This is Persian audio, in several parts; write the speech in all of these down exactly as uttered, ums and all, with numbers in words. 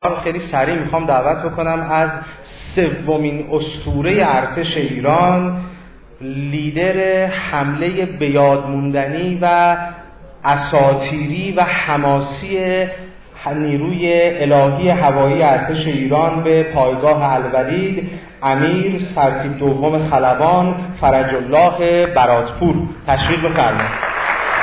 خیلی سریع میخوام دعوت بکنم از سومین اسطوره ارتش ایران، لیدر حمله بیاد موندنی و اساطیری و حماسی نیروی الهی هوایی ارتش ایران به پایگاه الولید، امیر سرتیپ دوم خلبان فرج الله براتپور تشریف بفرمایید.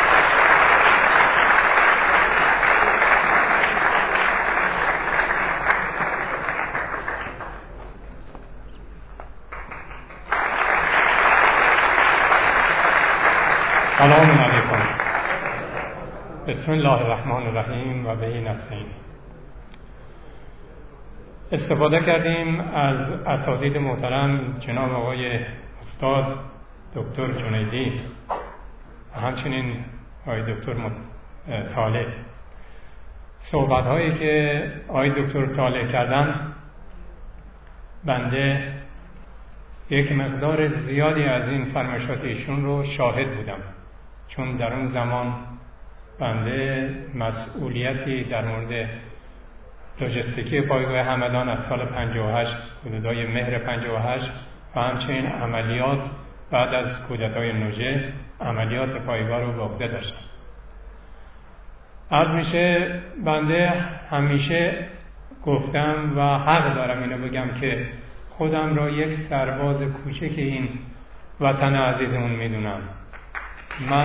سلام علیکم. بسم الله الرحمن الرحیم و بهی نستعین. استفاده کردیم از اساتید محترم جناب آقای استاد دکتر جنیدی و همچنین آقای دکتر طالع. صحبت هایی که آقای دکتر طالع کردن، بنده یک مقدار زیادی از این فرمایشات ایشون رو شاهد بودم، چون در اون زمان بنده مسئولیتی در مورد لوجستیکی پایگاه همدان از سال پنجاه و هشت، حدودای مهر پنجاه و هشت و همچنین عملیات بعد از کودتای نوجه، عملیات پایگاه رو به عهده داشتم. از میشه بنده همیشه گفتم و حق دارم اینو بگم که خودم را یک سرباز کوچک این وطن عزیزمون میدونم. من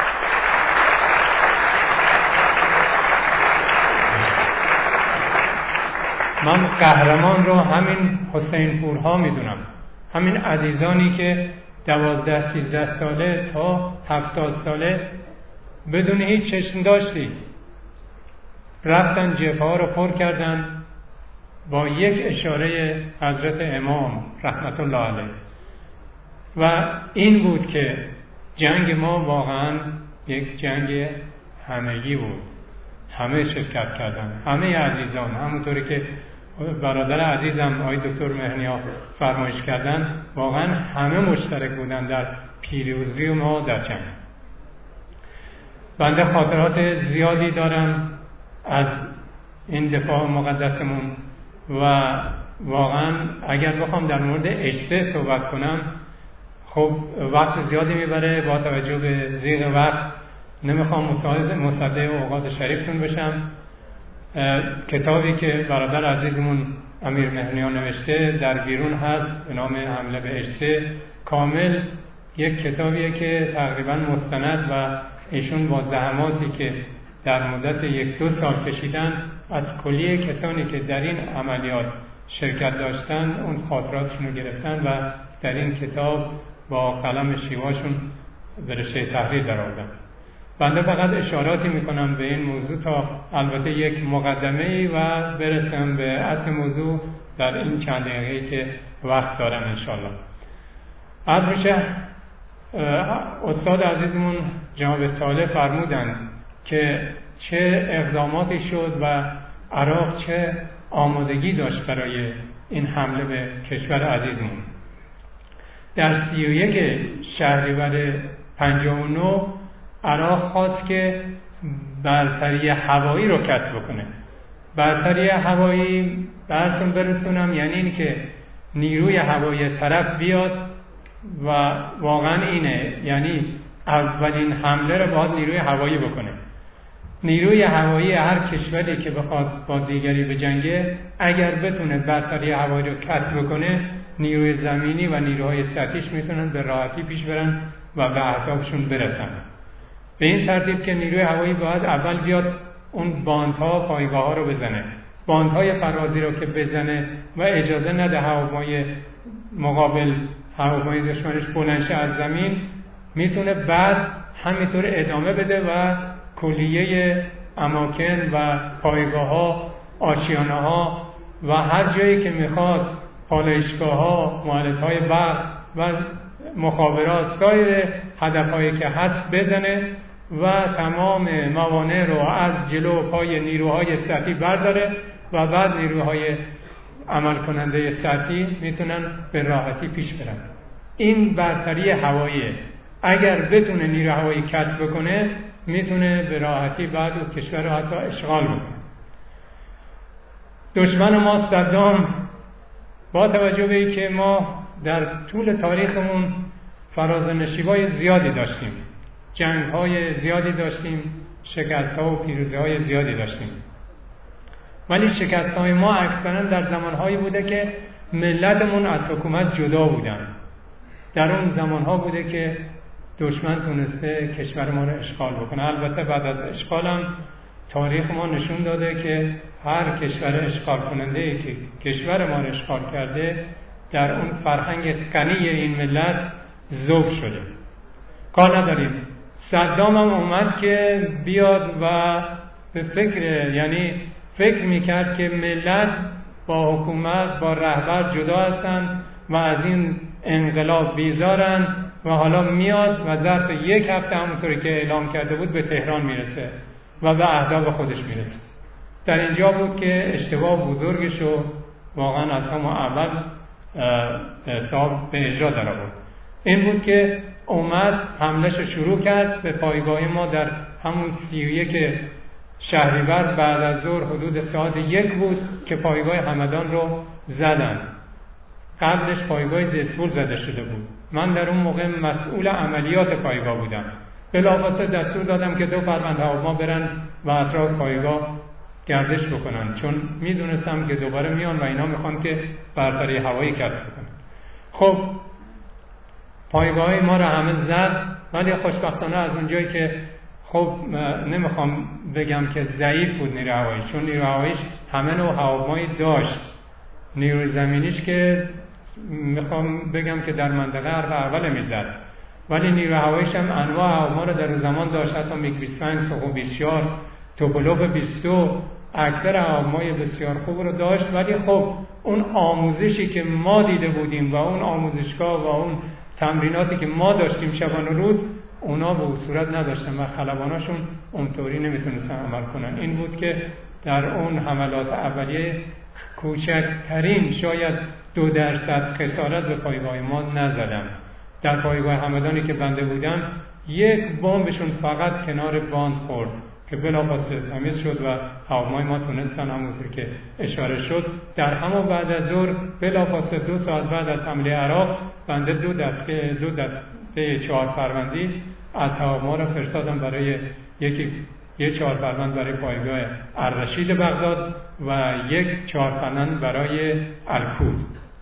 من قهرمان رو همین حسین پورها میدونم، همین عزیزانی که دوازده سیزده ساله تا هفتاد ساله بدون هیچ چشم داشتی رفتن جبهه ها رو پر کردن با یک اشاره حضرت امام رحمت الله علیه. و این بود که جنگ ما واقعا یک جنگ همگی بود، همه شرکت کردن، همه عزیزان، همونطوری که برادر عزیزم آقای دکتر مهنیا فرمایش کردن، واقعا همه مشترک بودن در پیروزی ما در جنگ. بنده خاطرات زیادی دارم از این دفاع مقدسمون و واقعا اگر بخوام در مورد اجته صحبت کنم خب وقت زیادی میبره، با توجه به ضیق وقت نمیخوام مصدق اوقات شریفتون بشم. کتابی که برادر عزیزمون امیر مهنیا نوشته در بیرون هست به نام حمله به اجته، کامل یک کتابیه که تقریبا مستند و ایشون با زحماتی که در مدت یک دو سال کشیدن از کلیه کسانی که در این عملیات شرکت داشتن اون خاطراتشون رو گرفتن و در این کتاب با قلم شیواشون به رشته تحریر درآوردن. بنده فقط اشاراتی میکنم به این موضوع تا البته یک مقدمه‌ای و برسم به اصل موضوع در این چند دقیقه‌ای که وقت دارم انشالله. از میشه استاد عزیزمون جناب طالع فرمودن که چه اقداماتی شد و عراق چه آمادگی داشت برای این حمله به کشور عزیزمون. در سی و یک شهریور پنجاه و نه عراق خواست که برتری هوایی رو کسب کنه. برتری هوایی برسون برسونم یعنی این که نیروی هوایی طرف بیاد و واقعا اینه، یعنی اولین حمله رو باید نیروی هوایی بکنه. نیروی هوایی هر کشوری که بخواد با دیگری بجنگه اگر بتونه برتری هوایی رو کسب کنه، نیروی زمینی و نیروهای سطحیش میتونن به راحتی پیش برن و به اهدافشون برسن. به این ترتیب که نیروی هوایی باید اول بیاد اون باندها پایگاه ها رو بزنه، باندهای پروازی رو که بزنه و اجازه نده هواپیمای مقابل هواپیمای دشمنش بلندشه از زمین، میتونه بعد همینطور ادامه بده و کلیه اماکن و پایگاه ها، آشیانه ها و هر جایی که میخواد، پالایشگاه ها، معلت های برق و مخابرات، سایر هدف هایی که هست بزنه و تمام موانع رو از جلو پای نیروهای سطحی برداره و بعد نیروهای عمل کننده سطحی میتونن به راحتی پیش برن. این برتری هواییه. اگر بتونه نیروی هوایی کسب بکنه میتونه به راحتی بعد اون کشور رو حتی اشغال بکنه. دشمن ما صدام با توجه به اینکه ما در طول تاریخمون فراز و نشیب‌های زیادی داشتیم، جنگ‌های زیادی داشتیم، شکست‌ها و پیروزی‌های زیادی داشتیم، ولی شکست‌های ما اکثرا در زمان‌هایی بوده که ملتمون از حکومت جدا بودن. در اون زمان‌ها بوده که دشمن تونسته کشور ما رو اشغال بکنه. البته بعد از اشغال هم تاریخ ما نشون داده که هر کشور اشغال کننده که کشور ما رو اشغال کرده در اون فرهنگ غنی این ملت ذوب شده. کار نداریم. صدام هم اومد که بیاد و به فکر، یعنی فکر میکرد که ملت با حکومت با رهبر جدا هستن و از این انقلاب بیزارن و حالا میاد و ظرف یک هفته همونطوری که اعلام کرده بود به تهران میرسه و به اهداف خودش میرسه. در اینجا بود که اشتباه بزرگش رو واقعا از همون اول حساب به اجرا در آورد. این بود که اومد حملش شروع کرد به پایگاه ما در همون سی و یک شهریور بعد از ظهر حدود ساعت یک بود که پایگاه همدان رو زدن. قبلش پایگاه دسپول زده شده بود. من در اون موقع مسئول عملیات پایگاه بودم. بلافاصله دستور دادم که دو فروند هواپیما برن و اطراف پایگاه گردش بکنن، چون میدونستم که دوباره میان و اینا میخوان که برتری هوایی کسب کنن. خب پایگاه ما رو همه زد، ولی خوشبختانه از اونجایی که خب نمیخوام بگم که ضعیف بود نیروی هوایی، چون نیروی هواییش همه نوع هواپیمایی داشت. نیروی زمینیش که میخوام بگم که در منطقه حرف اول میزد، ولی نیروی هواییش هم انواع هواپیما رو در زمان داشت، حتی میگ بیست و پنج، سوخو بیست و چهار، توپولوف بیست و دو، اکثر هواپیمای بسیار خوب رو داشت. ولی خب اون آموزشی که ما دیده بودیم و اون آموزشگاه و اون تمریناتی که ما داشتیم شبانه روز، اونا به صورت نداشتن و خلباناشون اونطوری نمیتونستن عمل کنن. این بود که در اون حملات اولیه کوچکترین شاید دو درصد خسارت به پایگاه ما نزدن. در پایگاه همدانی که بنده بودم یک بمبشون فقط کنار باند خورد که بلافاصله تمیز شد و هواپیمای ما تونستن همونطور که اشاره شد در همون بعد از ظهر بلافاصله دو ساعت بعد از حمله عراق بنده دو دسته دو دسته چهار فروندی از هواپیما را فرستادم برای یکی یک چهار فروند برای پایگاه الرشید بغداد و یک چهار فروند برای الکود،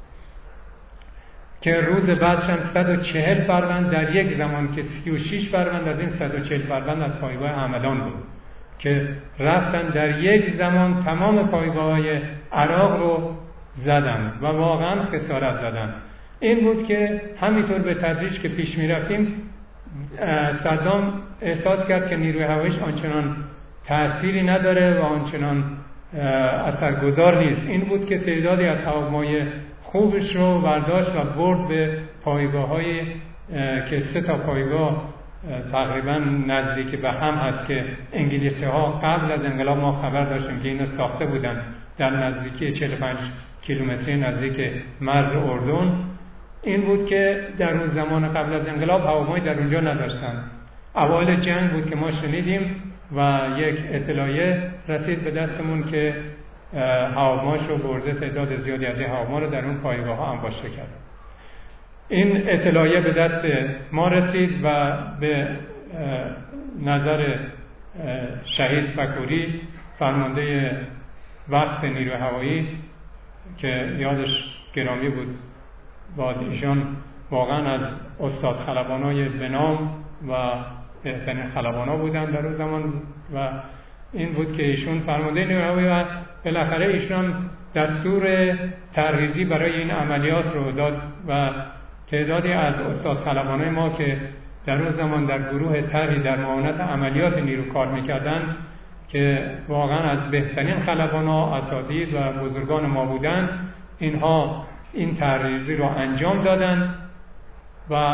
که روز بعدش هم صد و چهل فروند در یک زمان که سی و شش فروند از این صد و چهل فروند از پایگاه همدان بود که رفتن در یک زمان تمام پایگاه‌های عراق رو زدن و واقعا خسارت زدن. این بود که همینطور به تدریج که پیش می رفتیم صدام احساس کرد که نیروی هواییش آنچنان تأثیری نداره و آنچنان اثرگذار نیست. این بود که تعدادی از هواپیمای خوبش رو برداشت و برد به پایگاه‌های که سه تا پایگاه تقریبا نزدیک به هم هست که انگلیسی‌ها قبل از انقلاب ما خبر داشتیم که اینا ساخته بودن در نزدیکی چهل و پنج کیلومتری نزدیک مرز اردن. این بود که در اون زمان قبل از انقلاب هواپیمایی در اونجا نداشتن. اوایل جنگ بود که ما شنیدیم و یک اطلاعیه رسید به دستمون که هواپیماشو برده تعداد زیادی از این هواپیما رو در اون پایگاه ها انباشته کرد. این اطلاعیه به دست ما رسید و به نظر شهید فکوری فرمانده وقت نیروی هوایی که یادش گرامی بود، با ایشان واقعا از استاد خلبانای بنام و بهترین خلبانا بودن در اون زمان و این بود که ایشون فرمانده نیروی هوایی و بالاخره ایشون دستور ترهیزی برای این عملیات رو داد و تعدادی از استاد خلبانای ما که در اون زمان در گروه طرحی در معاونت عملیات نیرو کار میکردن که واقعا از بهترین خلبانا، اساتید و بزرگان ما بودن، اینها این ترهیزی رو انجام دادن و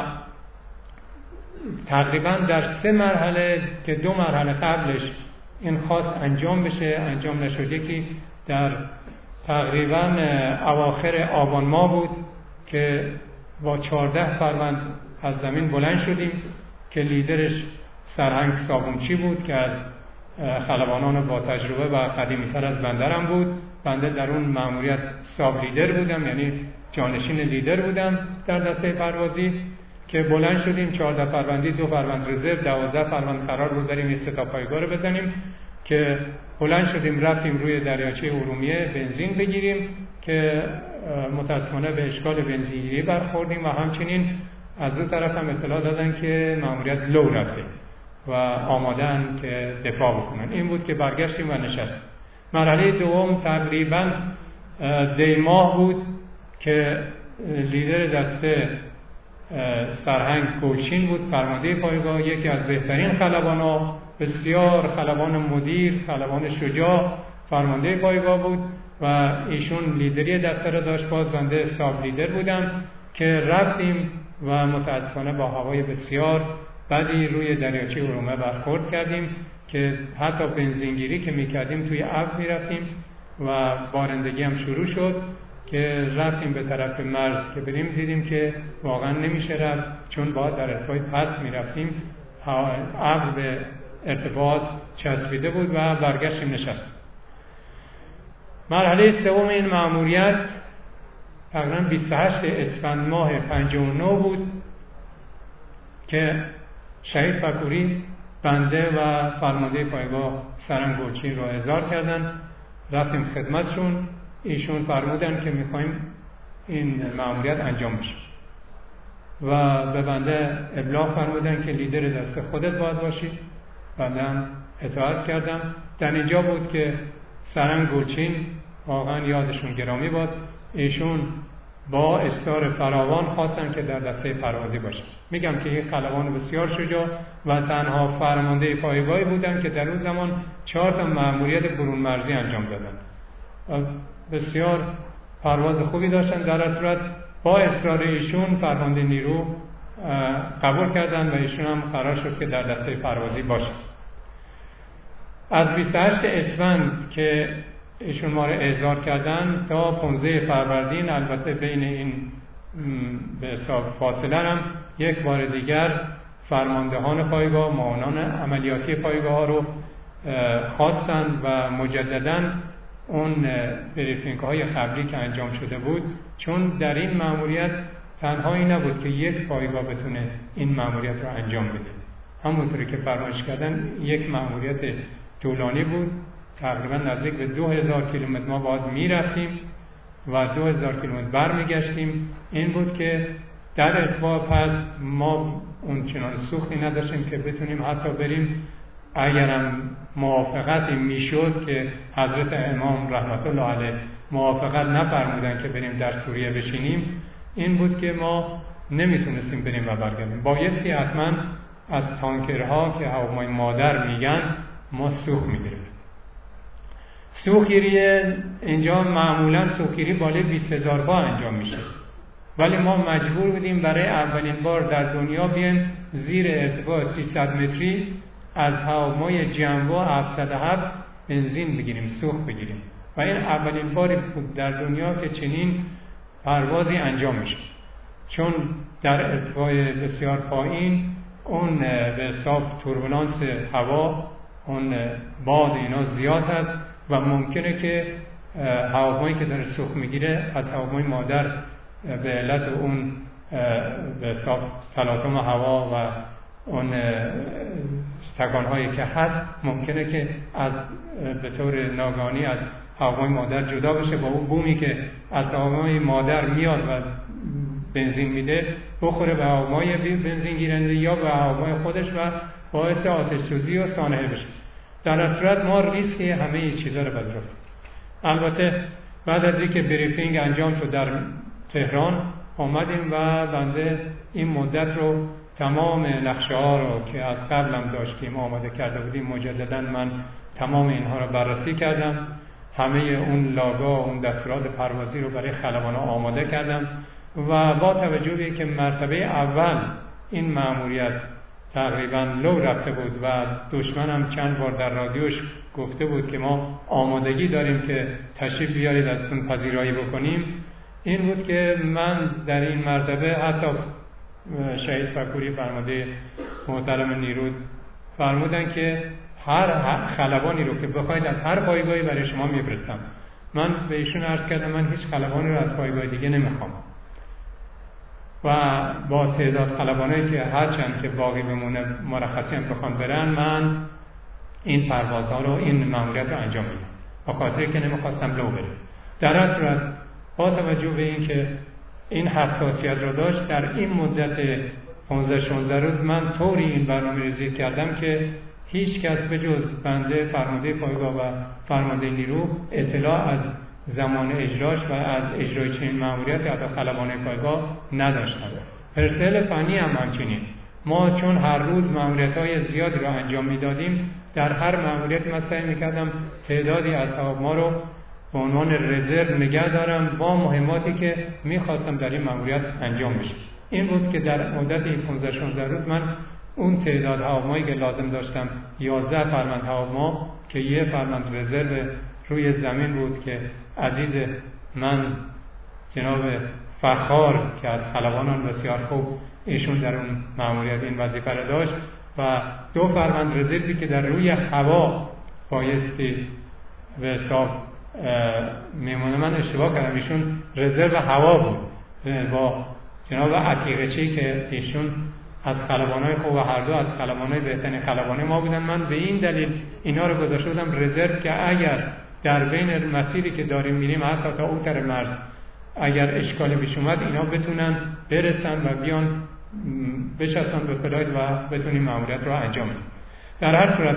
تقریبا در سه مرحله که دو مرحله قبلش این خواست انجام بشه انجام نشد. یکی در تقریبا اواخر آبان ماه بود که با چهارده فروند از زمین بلند شدیم که لیدرش سرهنگ صابونچی بود که از خلبانان با تجربه و قدیمی‌تر از بندرم بود بنده در اون مأموریت ساب لیدر بودم، یعنی جانشین لیدر بودم در دسته پروازی که بلند شدیم چهارده فروندی، دو فروند رزرو، دوازده فروند قرار بود بریم این سه تا پایگاه رو بزنیم که بلند شدیم رفتیم روی دریاچه ارومیه بنزین بگیریم که متاسفانه به اشکال بنزینگیری برخوردیم و همچنین از اون طرف هم اطلاع دادن که مأموریت لو رفته و آمادن که دفاع بکنن. این بود که برگشتیم و نشستیم. مرحله دوم تقریبا دی ماه بود که لیدر دسته سرهنگ گلچین بود، فرمانده پایگاه، یکی از بهترین خلبانا، بسیار خلبان مدیر، خلبان شجاع، فرمانده پایگاه بود و ایشون لیدری دسته را داشت. باز بنده ساب لیدر بودم که رفتیم و متاسفانه با هوای بسیار بدی روی دریاچه ارومیه برخورد کردیم که حتی بنزینگیری که میکردیم توی ابر میرفتیم و بارندگی هم شروع شد که رفتیم به طرف مرز که بریم دیدیم که واقعا نمیشه رفت چون باید در ارتفاع پست میرفتیم، ابر به ارتفاعات چسبیده بود و برگشتیم نشستیم. مرحله سوم این مأموریت تقریبا بیست و هشت اسفند ماه پنجاه و نه بود که شهید فکوری بنده و فرمانده پایگاه سرهنگ گلچین را احضار کردن. رفتیم خدمتشون، ایشون فرمودن که میخوایم این مأموریت انجام بشه و به بنده ابلاغ فرمودن که لیدر دسته خودت باید باشی. بنده هم اطاعت کردم. در اینجا بود که سرهنگ گلچین واقعا یادشون گرامی باد، ایشون با اصرار فراوان خواستن که در دسته پروازی باشن. میگم که این خلبان بسیار شجاع و تنها فرمانده پایگاهی بودن که در اون زمان چهار تا مأموریت برون مرزی انجام دادن. بسیار پرواز خوبی داشتن. در اصل صورت با اصرار ایشون فرمانده نیرو قبول کردن و ایشون هم قرار شد که در دسته پروازی باشن. از بیست و هشت اسفند که ایشون ما رو احضار کردن تا پانزده فروردین، البته بین این به حساب فاصله هم یک بار دیگر فرماندهان پایگاه، معاونان عملیاتی پایگاه ها رو خواستند و مجدداً اون بریفینگ های قبلی که انجام شده بود، چون در این مأموریت تنهایی نبود که یک پایگاه بتونه این مأموریت رو انجام بده. همونطوری که فرمایش کردن یک مأموریت طولانی بود، تقریبا نزدیک به دو هزار کیلومتر ما باید میرفتیم و دو هزار کیلومتر برمیگشتیم. این بود که در ارتفاع پس ما اون چنان سوختی نداشتیم که بتونیم حتی بریم، اگرم موافقتی میشد که حضرت امام رحمت الله علیه موافقت نفرمودن که بریم در سوریه بشینیم، این بود که ما نمیتونستیم بریم و برگردیم. بایستی حتما از تانکرها که هواپیمای مادر میگن ما سوخت میگیریم. سوختگیری اینجا معمولا سوختگیری بالای بیست هزار بار انجام میشه، ولی ما مجبور بودیم برای اولین بار در دنیا بیایم زیر ارتفاع سیصد متری از هواپیمای جنوا هفتصد و هفت بنزین بگیریم، سوخت بگیریم و این اولین باری بود در دنیا که چنین پروازی انجام میشه، چون در ارتفاع بسیار پایین اون به حساب توربولانس هوا، اون باد اینا زیاد هست و ممکنه که هواپیمایی که در سوخت میگیره از هواپیمای مادر به علت اون به حساب تلاطم هوا و اون تکانهایی که هست ممکنه که از به طور ناگهانی از هواپیمای مادر جدا بشه، با اون بومی که از هواپیمای مادر میاد و بنزین میده بخوره به هواپیمای بنزین گیرنده یا به هواپیمای خودش و باعث آتش سوزی و سانحه بشه. در صورت ما ریسک همه این چیزا رو پذیرفتیم. البته بعد از اینکه بریفینگ انجام شد در تهران آمدیم و بنده این مدت رو تمام نقشه ها رو که از قبلم داشتیم آماده کرده بودیم مجددا من تمام اینها رو بررسی کردم، همه اون لاگا اون دستورات پروازی رو برای خلبانا آماده کردم و با توجه به که مرتبه اول این مأموریت تقریبا لو رفته بود و دشمن هم چند بار در رادیوش گفته بود که ما آمادگی داریم که تشریف بیارید ازتون پذیرایی بکنیم، این بود که من در این مرتبه حتی شهید فکوری فرمانده محترم نیرود فرمودن که هر خلبانی رو که بخواید از هر پایگاهی برای شما میفرستم من به ایشون عرض کردم من هیچ خلبانی رو از پایگاه دیگه نمیخوام و با تعداد خلبانایی که هرچند که باقی بمونه مرخصی هم بخوان برن، من این پروازها رو، این ماموریت رو انجام میدم، با خاطر که نمیخواستم لو بره. در اصل صورت با توجه به این که این حساسیت رو داشت، در این مدت پانزده شانزده روز من طوری این برنامه ریزی کردم که هیچ کس به جز بنده فرمانده پایگاه و فرمانده نیرو اطلاع از زمان اجراش و از اجرای چنین ماموریت یا خلبانه پایگاه نداشتند. پرسنل فنی هم همچنین. ما چون هر روز ماموریت‌های زیادی رو انجام میدادیم، در هر ماموریت من سعی میکردم تعدادی اصحاب ما رو به عنوان رزرو نگه دارم با مهماتی که میخواستم در این ماموریت انجام بشه. این بود که در مدت این پانزده شانزده روز من اون تعداد هواپیمایی که لازم داشتم، یازده فرماند هواپیما که یه فرماند رزرو روی زمین بود که عزیز من جناب فخار که از خلبانان بسیار خوب ایشون در اون ماموریت این وظیفه را داشت و دو فرماند رزروی که در روی هوا بایستی به حساب میمونه، من اشتباه کردم، ایشون رزرو هوا بود با جناب عتیقچی که ایشون از خلبانای خوب و هر دو از خلبانای بهترین خلبانای ما بودن. من به این دلیل اینا رو گذاشته بودم رزرو که اگر در بین مسیری که داریم میریم حتی تا اون طرف مرز اگر اشکالی پیش اومد اینا بتونن برسن و بیان بچسبن به فلایت و بتونیم ماموریت رو انجام بدیم. در هر صورت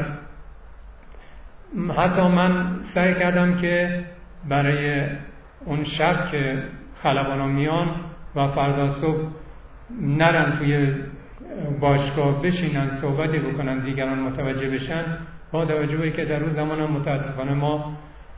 حتی من سعی کردم که برای اون شب که خلبانا میان و فردا صبح نرن توی باشگاه بشینن صحبتی بکنن دیگران متوجه بشن، با توجه به که در روز زمان متاسفانه ما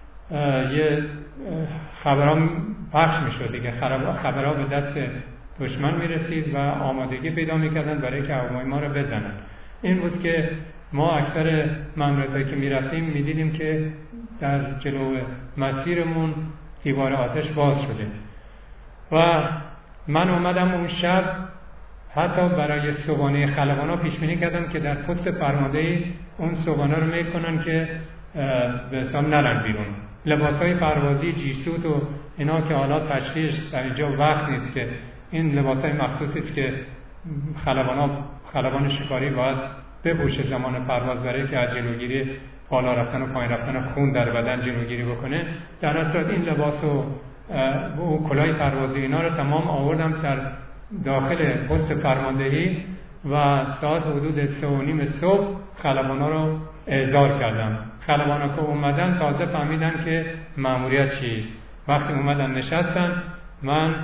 یه خبرام پخش میشد دیگه، خبرها به دست دشمن میرسید و آمادگی پیدا میکردن برای که هواپیمای ما رو بزنن. این بود که ما اکثر ماموریتایی که میرفتیم میدیدیم که در جلو مسیرمون دیوار آتش باز شده و من اومدم اون شب حتی برای صبحانه خلبانا پیش بینی کردم که در پست فرماندهی اون صبحانه رو میل کنن که به حساب نرن بیرون. لباسای پروازی جیسوت و اینا که حالا تشریحش در اینجا وقت نیست که این لباسای مخصوصی است که خلبانا خلبان شکاری باید بپوشه زمان پرواز برای که از جلوگیری بالا رفتن و پایین رفتن خون در بدن جلوگیری بکنه. در اصل این لباس و اون کلاه پروازی اینا رو تمام آوردم در داخل پست فرماندهی و ساعت حدود سه و نیم صبح خلبانا رو احضار کردم. خلبانا که اومدن تازه فهمیدن که ماموریت چیست. وقتی اومدن نشستن من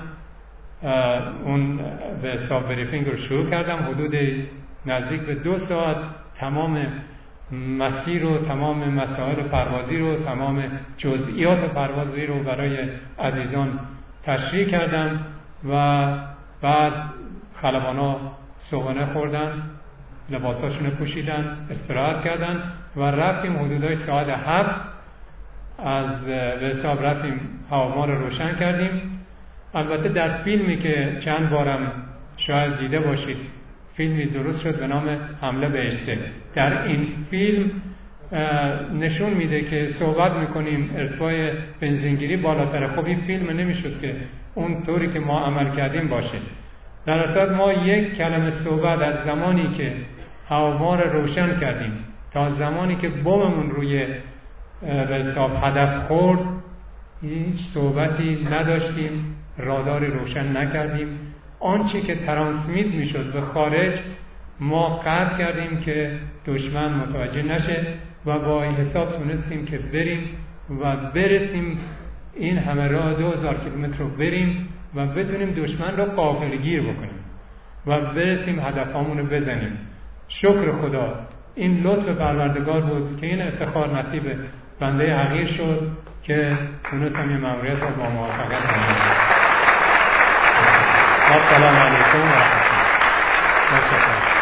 اون به حساب بریفینگ رو شروع کردم. حدود نزدیک به دو ساعت تمام مسیر رو، تمام مسائل پروازی رو، تمام جزئیات پروازی رو برای عزیزان تشریح کردم و بعد خلبانا صبحانه خوردن، لباساشون پوشیدن، استراحت کردن و رفتیم حدودای ساعت هفت از به حساب رفتیم هواپیما رو روشن کردیم. البته در فیلمی که چند بارم شاید دیده باشید، فیلمی درست شد به نام حمله به اشته. در این فیلم نشون میده که صحبت میکنیم ارتفاع بنزینگیری بالاتره. خب این فیلم نمیشد که اون طوری که ما عمل کردیم باشه. در اصل ما یک کلمه صحبت از زمانی که هواپیما رو روشن کردیم تا زمانی که بممون روی به حساب هدف خورد هیچ صحبتی نداشتیم، راداری روشن نکردیم. آنچه که ترانسمیت میشد به خارج ما قطع کردیم که دشمن متوجه نشه و با این حساب تونستیم که بریم و برسیم این همه راه دو هزار کیلومتر رو بریم و بتونیم دشمن رو غافلگیر بکنیم و برسیم هدفامون رو بزنیم. شکر خدا این لطف پروردگار بود که این افتخار نصیب بنده حقیر شد که تونستم این ماموریت رو با موفقیت انجام بدم. السلام علیکم و رحمت الله.